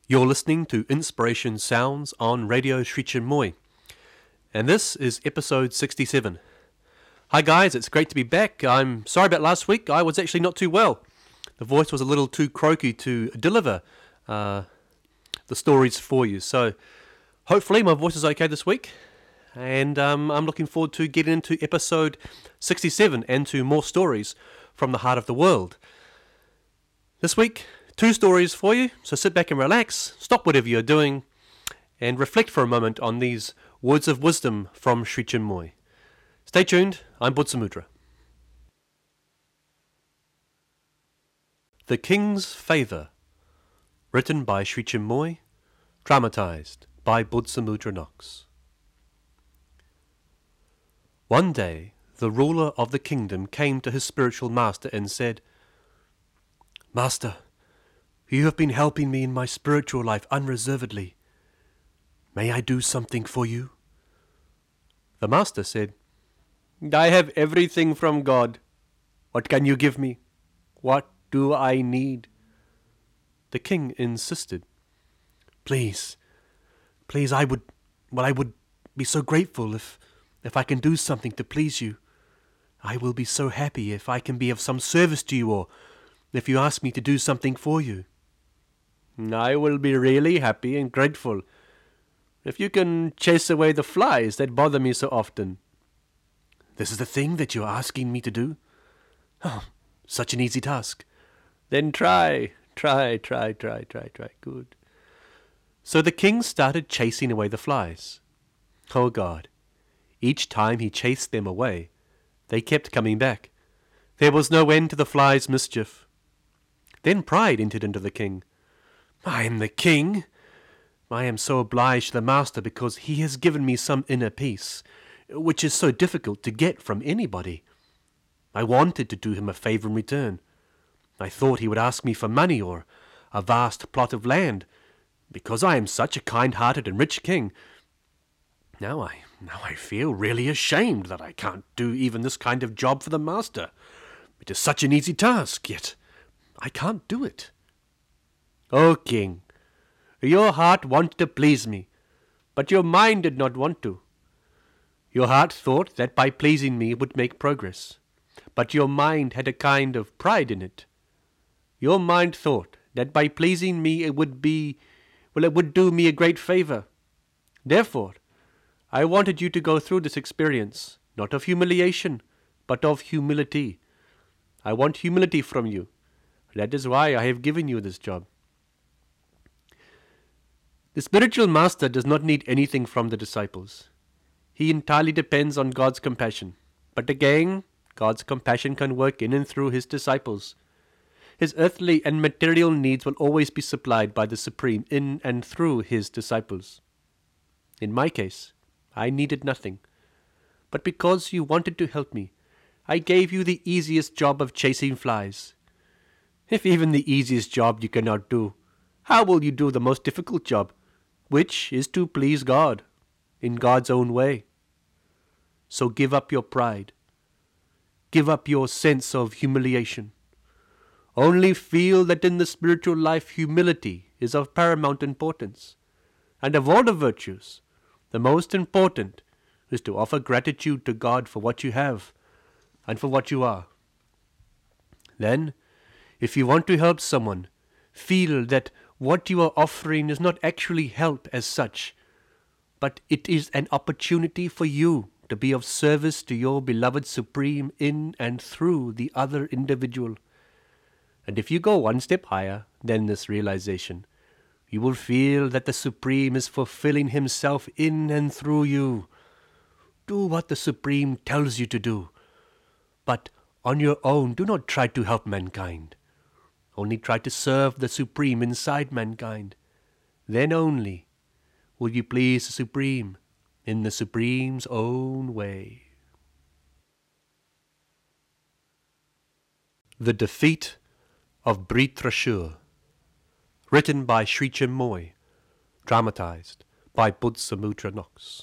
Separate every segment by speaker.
Speaker 1: You're listening to Inspiration Sounds on Radio Sri Chinmoy, and this is episode 67. Hi guys, it's great to be back. I'm sorry about last week. I was actually not too well. The voice was a little too croaky to deliver the stories for you. So hopefully my voice is okay this week, and I'm looking forward to getting into episode 67 and to more stories from the heart of the world. This week, 2 stories for you, so sit back and relax, stop whatever you're doing, and reflect for a moment on these words of wisdom from Sri Chinmoy. Stay tuned, I'm Buddsamudra. The King's Favour, written by Sri Chinmoy, dramatised by Buddsamudra Knox. One day, the ruler of the kingdom came to his spiritual master and said, "Master, you have been helping me in my spiritual life unreservedly. May I do something for you?" The master said, "I have everything from God. What can you give me? What do I need?" The king insisted. Please, I would be so grateful if I can do something to please you. I will be so happy if I can be of some service to you, or if you ask me to do something for you. I will be really happy and grateful if you can chase away the flies that bother me so often. This is the thing that you are asking me to do? Oh, such an easy task. Then try. Good. So the king started chasing away the flies. Oh God, each time he chased them away, they kept coming back. There was no end to the flies' mischief. Then pride entered into the king. I am the king. I am so obliged to the master because he has given me some inner peace, which is so difficult to get from anybody. I wanted to do him a favour in return. I thought he would ask me for money or a vast plot of land, because I am such a kind-hearted and rich king. Now I feel really ashamed that I can't do even this kind of job for the master. It is such an easy task, yet I can't do it. O king, your heart wanted to please me, but your mind did not want to. Your heart thought that by pleasing me it would make progress, but your mind had a kind of pride in it. Your mind thought that by pleasing me it would do me a great favour. Therefore, I wanted you to go through this experience, not of humiliation, but of humility. I want humility from you. That is why I have given you this job. The spiritual master does not need anything from the disciples. He entirely depends on God's compassion. But again, God's compassion can work in and through his disciples. His earthly and material needs will always be supplied by the Supreme in and through his disciples. In my case, I needed nothing. But because you wanted to help me, I gave you the easiest job of chasing flies. If even the easiest job you cannot do, how will you do the most difficult job, which is to please God, in God's own way? So give up your pride. Give up your sense of humiliation. Only feel that in the spiritual life humility is of paramount importance. And of all the virtues, the most important is to offer gratitude to God for what you have and for what you are. Then, if you want to help someone, feel that what you are offering is not actually help as such, but it is an opportunity for you to be of service to your beloved Supreme in and through the other individual. And if you go one step higher than this realization, you will feel that the Supreme is fulfilling himself in and through you. Do what the Supreme tells you to do, but on your own do not try to help mankind. Only try to serve the Supreme inside mankind. Then only will you please the Supreme in the Supreme's own way. The Defeat of Britrashur, written by Sri Chinmoy, dramatised by Buddsamudra Knox.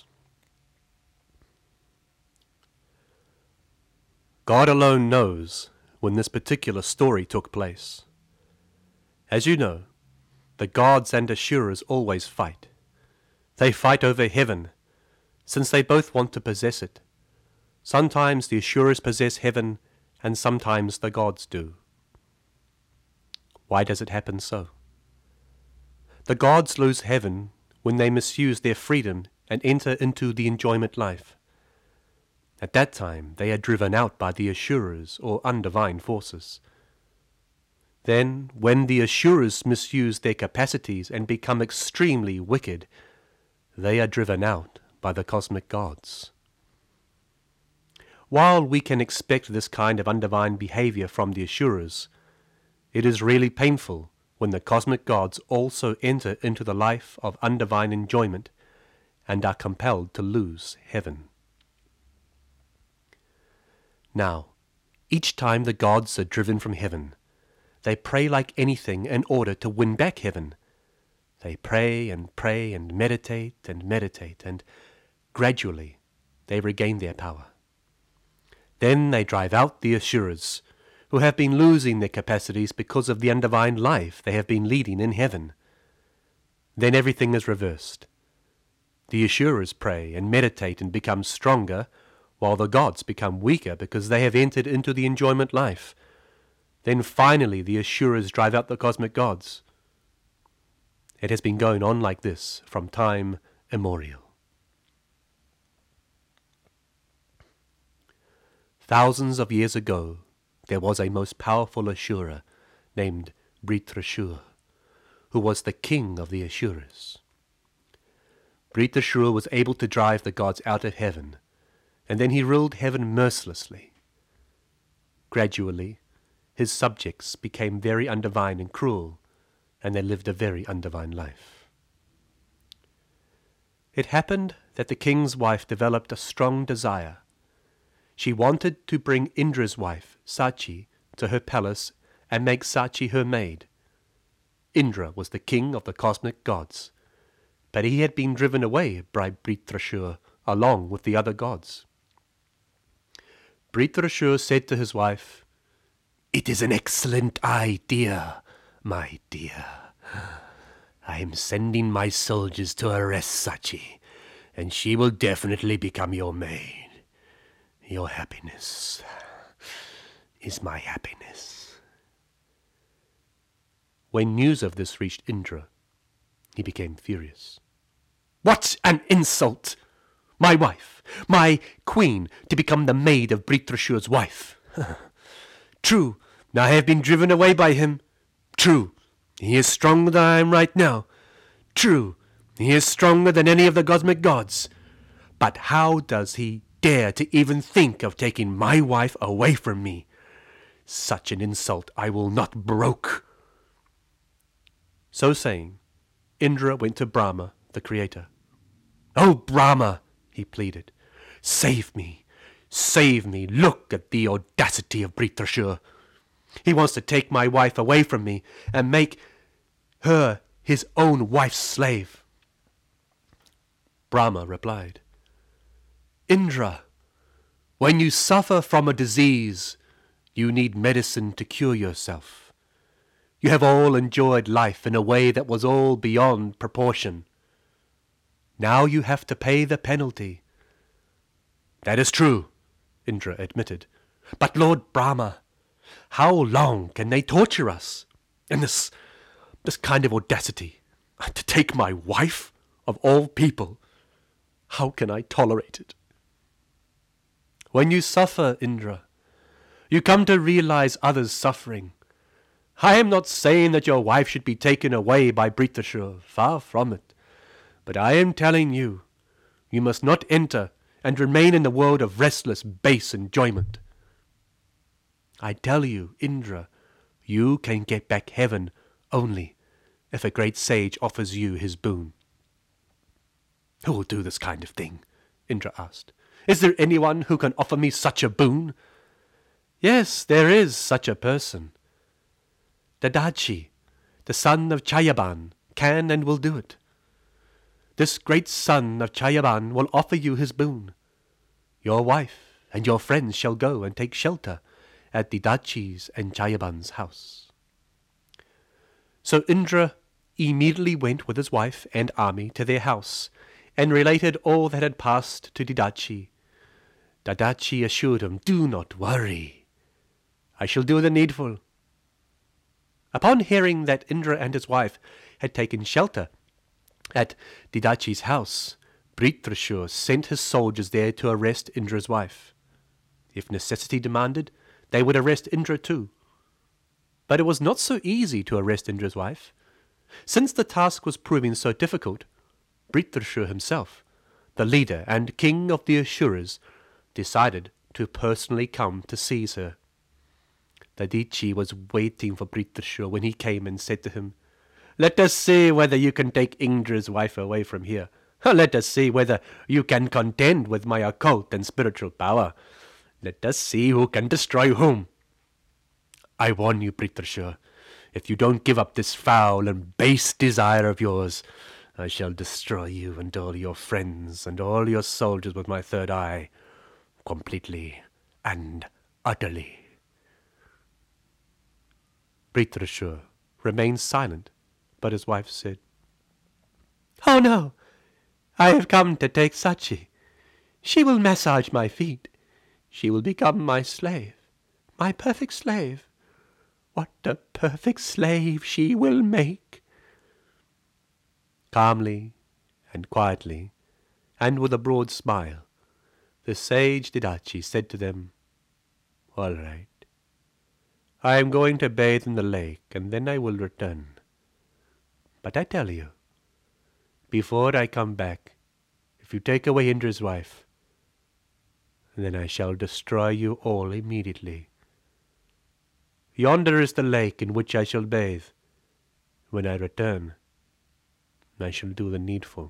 Speaker 1: God alone knows when this particular story took place. As you know, The gods and Asuras always fight. They fight over heaven, since they both want to possess it. Sometimes the Asuras possess heaven, and sometimes the gods do. Why does it happen so? The gods lose heaven when they misuse their freedom and enter into the enjoyment life. At that time they are driven out by the Asuras or undivine forces. Then, when the Asuras misuse their capacities and become extremely wicked, they are driven out by the cosmic gods. While we can expect this kind of undivine behavior from the Asuras, it is really painful when the cosmic gods also enter into the life of undivine enjoyment and are compelled to lose heaven. Now, each time the gods are driven from heaven, they pray like anything in order to win back heaven. They pray and meditate, and gradually they regain their power. Then they drive out the Asuras, who have been losing their capacities because of the undivine life they have been leading in heaven. Then everything is reversed. The Asuras pray and meditate and become stronger, while the gods become weaker because they have entered into the enjoyment life. Then finally the Asuras drive out the cosmic gods. It has been going on like this from time immemorial. Thousands of years ago, there was a most powerful Asura named Britrashur, who was the king of the Asuras. Britrashur was able to drive the gods out of heaven, and then he ruled heaven mercilessly. Gradually, his subjects became very undivine and cruel, and they lived a very undivine life. It happened that the king's wife developed a strong desire. She wanted to bring Indra's wife, Sachi, to her palace and make Sachi her maid. Indra was the king of the cosmic gods, but he had been driven away by Britrashur along with the other gods. Britrashur said to his wife, "It is an excellent idea, my dear. I am sending my soldiers to arrest Sachi, and she will definitely become your maid. Your happiness is my happiness." When news of this reached Indra, he became furious. "What an insult! My wife, my queen, to become the maid of Britrashur's wife. True, I have been driven away by him. True, he is stronger than I am right now. True, he is stronger than any of the cosmic gods. But how does he dare to even think of taking my wife away from me? Such an insult I will not brook." So saying, Indra went to Brahma, the creator. "Oh, Brahma," he pleaded, "save me, save me. Look at the audacity of Britrashur. He wants to take my wife away from me and make her his own wife's slave." Brahma replied, "Indra, when you suffer from a disease, you need medicine to cure yourself. You have all enjoyed life in a way that was all beyond proportion. Now you have to pay the penalty." "That is true," Indra admitted. "But Lord Brahma, how long can they torture us? And this kind of audacity, to take my wife, of all people, how can I tolerate it?" "When you suffer, Indra, you come to realize others' suffering. I am not saying that your wife should be taken away by Britrashur, far from it. But I am telling you, you must not enter and remain in the world of restless, base enjoyment. I tell you, Indra, you can get back heaven only if a great sage offers you his boon." "Who will do this kind of thing?" Indra asked. "Is there anyone who can offer me such a boon?" "Yes, there is such a person. Dadachi, the son of Chayaban, can and will do it. This great son of Chayaban will offer you his boon. Your wife and your friends shall go and take shelter at Dadachi's and Chayaban's house." So Indra immediately went with his wife and army to their house, and related all that had passed to Didachi. Didachi assured him, "Do not worry. I shall do the needful." Upon hearing that Indra and his wife had taken shelter at Didachi's house, Britrashur sent his soldiers there to arrest Indra's wife. If necessity demanded, they would arrest Indra too. But it was not so easy to arrest Indra's wife. Since the task was proving so difficult, Britrashur himself, the leader and king of the Asuras, decided to personally come to seize her. Didachi was waiting for Britrashur when he came and said to him, "Let us see whether you can take Indra's wife away from here. Let us see whether you can contend with my occult and spiritual power. Let us see who can destroy whom. I warn you, Britrashur, if you don't give up this foul and base desire of yours, I shall destroy you and all your friends and all your soldiers with my third eye, completely and utterly." Britrashur remained silent, but his wife said, "Oh no, I have come to take Sachi. She will massage my feet. She will become my slave, my perfect slave. What a perfect slave she will make." Calmly and quietly, and with a broad smile, the sage Didachi said to them, "All right. I am going to bathe in the lake, and then I will return. But I tell you, before I come back, if you take away Indra's wife, then I shall destroy you all immediately. Yonder is the lake in which I shall bathe. When I return, I shall do the needful."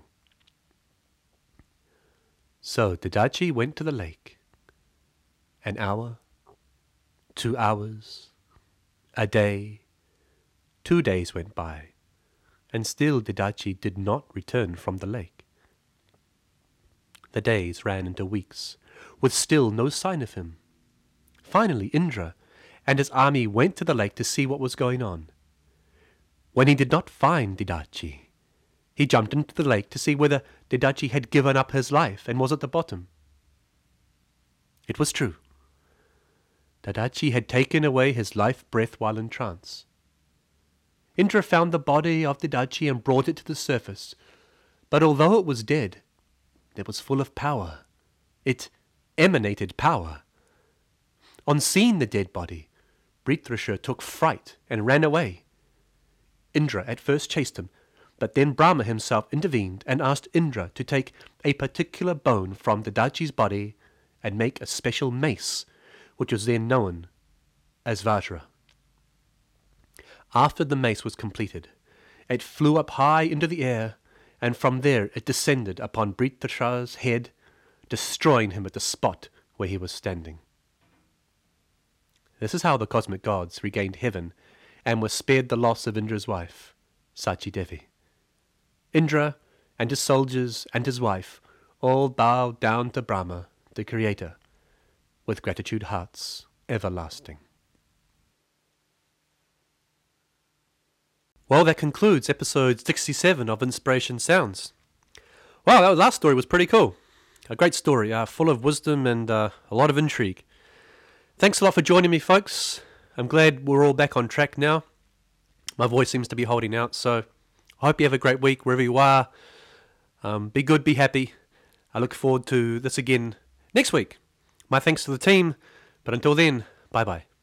Speaker 1: So Didachi went to the lake. An hour, 2 hours, a day, 2 days went by, and still Didachi did not return from the lake. The days ran into weeks, with still no sign of him. Finally Indra and his army went to the lake to see what was going on. When he did not find Didachi, he jumped into the lake to see whether Didachi had given up his life and was at the bottom. It was true. Didachi had taken away his life breath while in trance. Indra found the body of Didachi and brought it to the surface, but although it was dead, it was full of power. It emanated power. On seeing the dead body, Britrashur took fright and ran away. Indra at first chased him, but then Brahma himself intervened and asked Indra to take a particular bone from Didachi's body and make a special mace, which was then known as Vajra. After the mace was completed, it flew up high into the air, and from there it descended upon Britrashur's head, destroying him at the spot where he was standing. This is how the cosmic gods regained heaven and were spared the loss of Indra's wife, Sachi Devi. Indra and his soldiers and his wife all bowed down to Brahma, the Creator, with gratitude hearts everlasting. Well, that concludes episode 67 of Inspiration Sounds. Wow, that last story was pretty cool. A great story, full of wisdom and a lot of intrigue. Thanks a lot for joining me, folks. I'm glad we're all back on track now. My voice seems to be holding out, so I hope you have a great week wherever you are. Be good, be happy. I look forward to this again next week. My thanks to the team, but until then, bye-bye.